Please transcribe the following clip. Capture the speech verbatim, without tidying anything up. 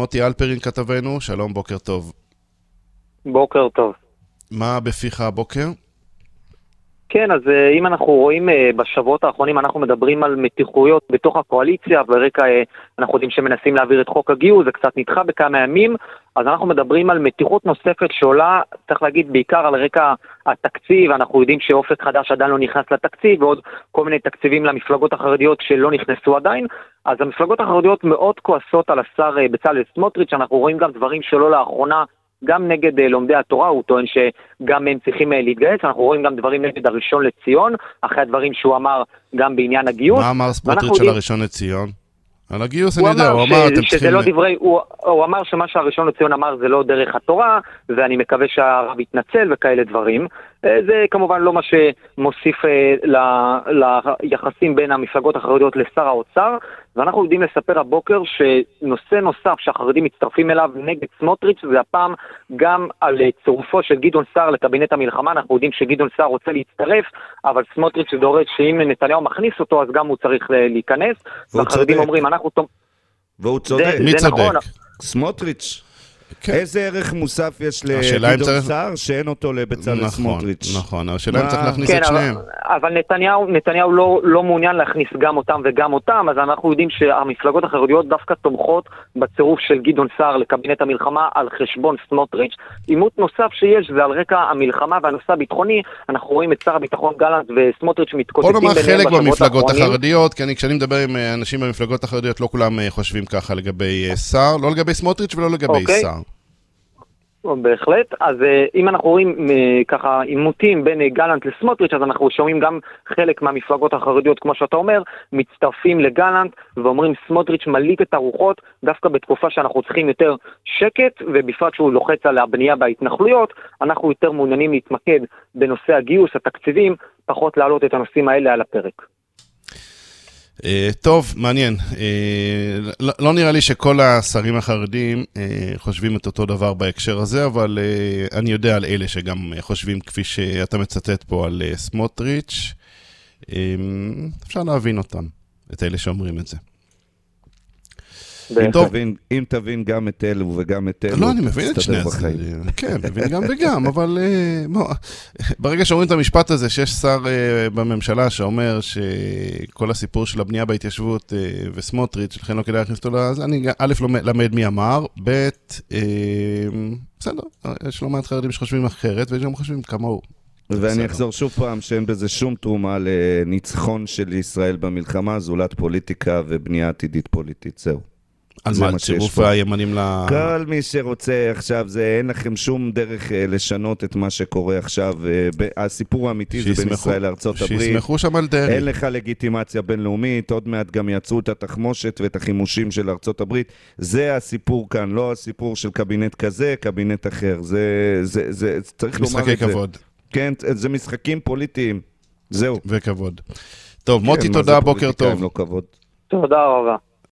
מוטי אלפרין כתבנו, שלום, בוקר טוב. בוקר טוב. מה בפיך הבוקר? כן, אז אם אנחנו רואים בשבועות האחרונים, אנחנו מדברים על מתיחויות בתוך הקואליציה, ברקע אנחנו יודעים שמנסים להעביר את חוק הגיוס, זה קצת נדחה בכמה ימים, אז אנחנו מדברים על מתיחות נוספת שעולה, צריך להגיד, בעיקר על רקע התקציב, אנחנו יודעים שאופק חדש עדיין לא נכנס לתקציב, ועוד כל מיני תקציבים למפלגות החרדיות שלא נכנסו עדיין, אז המפלגות החרדיות מאוד כועסות על השר בצלאל סמוטריץ', אנחנו רואים גם דברים שלא לאחרונה, גם נגד לומדי התורה, הוא טוען שגם הם צריכים להתגייס, אנחנו רואים גם דברים נגד הראשון לציון, אחרי הדברים שהוא אמר גם בעניין הגיוס. מה אמר סמוטריץ' של הראשון לציון? על הגיוס אני יודע, הוא אמר, אתם צריכים... לא דברי, הוא, הוא אמר שמה שהראשון לציון אמר זה לא דרך התורה, ואני מקווה שהרב יתנצל וכאלה דברים. זה כמובן לא מה שמוסיף ל, ליחסים בין המפלגות החרדיות לשר האוצר, ואנחנו יודעים לספר הבוקר שנושא נוסף שהחרדים מצטרפים אליו נגד סמוטריץ' זה הפעם גם על צירופו של גדעון סער לקבינט המלחמה, אנחנו יודעים שגדעון סער רוצה להצטרף, אבל סמוטריץ' דורש שאם נתניהו מכניס אותו אז גם הוא צריך להיכנס, והחרדים אומרים אנחנו... והוא צודק. מי צודק? סמוטריץ'. איזה ערך מוסף יש לגדעון סער שאין אותו לבצלאל סמוטריץ'? נכון, השאלה אם צריך להכניס את שניהם. אבל נתניהו לא מעוניין להכניס גם אותם וגם אותם, אז אנחנו יודעים שהמפלגות החרדיות דווקא תומכות בצירוף של גדעון סער לקבינט המלחמה על חשבון סמוטריץ'. עימות נוסף שיש זה על רקע המלחמה והנושא הביטחוני, אנחנו רואים את שר הביטחון גלנט וסמוטריץ' מתקוטטים ביניהם בשבועות האחרונים. בוא נאמר חלק במפלגות החרדיות, כי כשאני מדבר עם אנשים במפלגות החרדיות לא כולם חושבים ככה לגבי סער, לא לגבי סמוטריץ' ולא לגבי סער. בהחלט, אז אם אנחנו רואים ככה עימותים בין גלנט לסמוטריץ', אז אנחנו שומעים גם חלק מהמפלגות החרדיות, כמו שאתה אומר, מצטרפים לגלנט ואומרים סמוטריץ' מליט את הרוחות, דווקא בתקופה שאנחנו צריכים יותר שקט, ובפרט שהוא לוחץ על הבנייה בהתנחלויות, אנחנו יותר מעוניינים להתמקד בנושא הגיוס, התקציבים, פחות להעלות את הנושאים האלה על הפרק. טוב, מעניין. לא נראה לי שכל השרים החרדים חושבים את אותו דבר בהקשר הזה, אבל אני יודע על אלה שגם חושבים כפי שאתה מצטט פה על סמוטריץ'. אפשר להבין אותם, את אלה שאומרים את זה. אם תבין, אם תבין גם את אלו וגם את אלו, לא, אני מבין את שני הצדדים. כן, מבין גם וגם, אבל ברגע שאומרים את המשפט הזה, שיש שר בממשלה שאומר שכל הסיפור של הבנייה בהתיישבות וסמוטריץ', לכן לא כדאי להכניס אותו לזה, אני א' למד מי אמר, ב' בסדר, יש לא מעט חרדים שחושבים אחרת, ויש גם חושבים כמוהו. ואני אחזור שוב פעם שאין בזה שום תרומה לניצחון של ישראל במלחמה, זולת פוליטיקה ובנייה עתידית פוליטית, זהו. על מה, צירוף הימנים ל... כל מי שרוצה עכשיו, זה אין לכם שום דרך לשנות את מה שקורה עכשיו. הסיפור האמיתי זה בין ישראל לארצות הברית. שיסמכו שם על דרך. אין לך לגיטימציה בינלאומית, עוד מעט גם יצרו את התחמושת ואת החימושים של ארצות הברית. זה הסיפור כאן, לא הסיפור של קבינט כזה, קבינט אחר. זה, זה, זה, צריך לומר את זה. משחקי כבוד. כן, זה משחקים פוליטיים. זהו. וכבוד. טוב, מוטי, תודה, בוקר טוב. לא כבוד. תודה רבה.